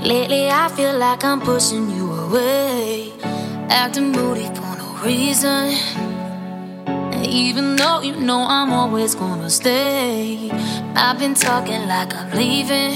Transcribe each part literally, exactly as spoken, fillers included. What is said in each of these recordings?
Lately I feel like I'm pushing you away, acting moody for no reason. And even though you know I'm always gonna stay, I've been talking like I'm leaving.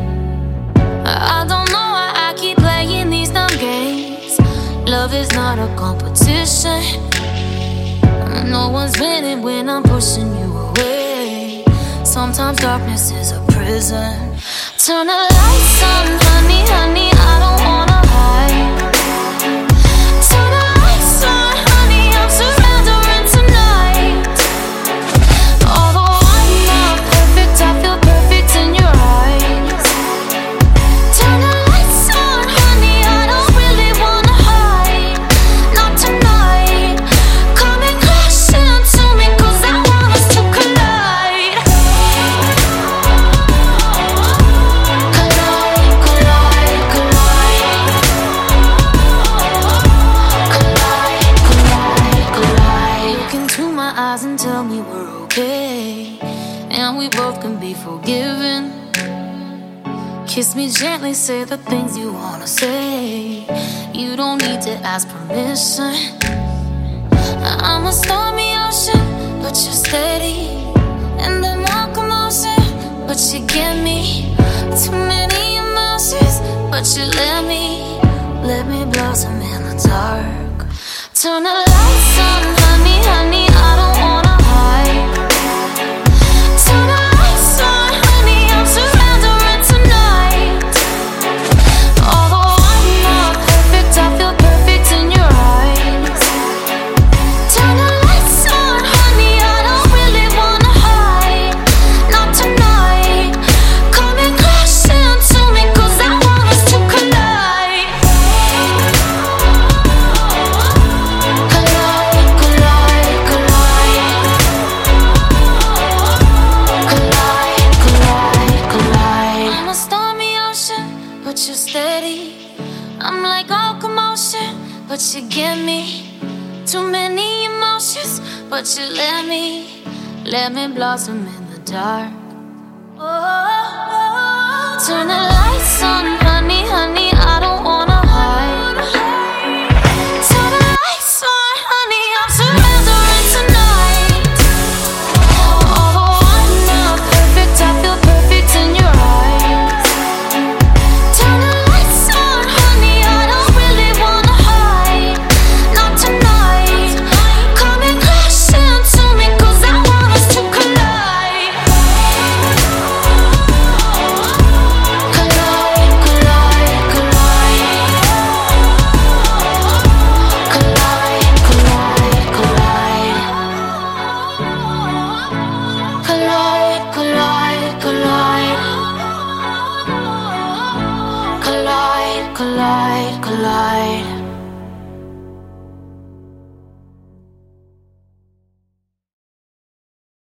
I don't know why I keep playing these dumb games. Love is not a competition. No one's winning when I'm pushing you away. Sometimes darkness is a prison. Turn the lights on, honey, honey, I don't wanna hide. Turn the lights on, honey, I'm surrendering tonight. Although I'm not perfect, I feel perfect in your eyes. Turn the lights on, honey, I don't really wanna hide. Not tonight. Come and crash into me, cause I want us to collide. Collide, collide, collide. Collide, collide, collide. Look into my eyes and tell me we're okay, and we both can be forgiven. Kiss me gently, say the things you wanna say. You don't need to ask permission. I'm a stormy ocean, but you're steady. And I'm all commotion, but you get me. Too many emotions, but you let me, let me blossom in the dark. Turn the lights on, honey, honey, I don't wanna hide. Turn the lights on, honey, I'm surrendering tonight. Although I'm not perfect, I feel perfect in your eyes. Turn the lights on, honey, I don't really wanna hide. Not tonight. Come and crash into me, cause I want us to collide. Collide, collide, collide. Collide, collide, collide. I'm a stormy ocean, but you're steady. I'm like all commotion, but you get me. Too many emotions, but you let me, let me blossom in the dark. Oh, turn the lights on, honey, honey, I don't wanna hide. Turn the lights on, honey, I'm surrendering tonight. Although I'm not perfect, I feel perfect in your eyes. Turn the lights on, honey, I don't really wanna hide. Not tonight. Come and crash into me, cause I want us to collide. Collide, collide, collide. Collide, collide, collide. Collide, collide, collide. Collide, collide, collide.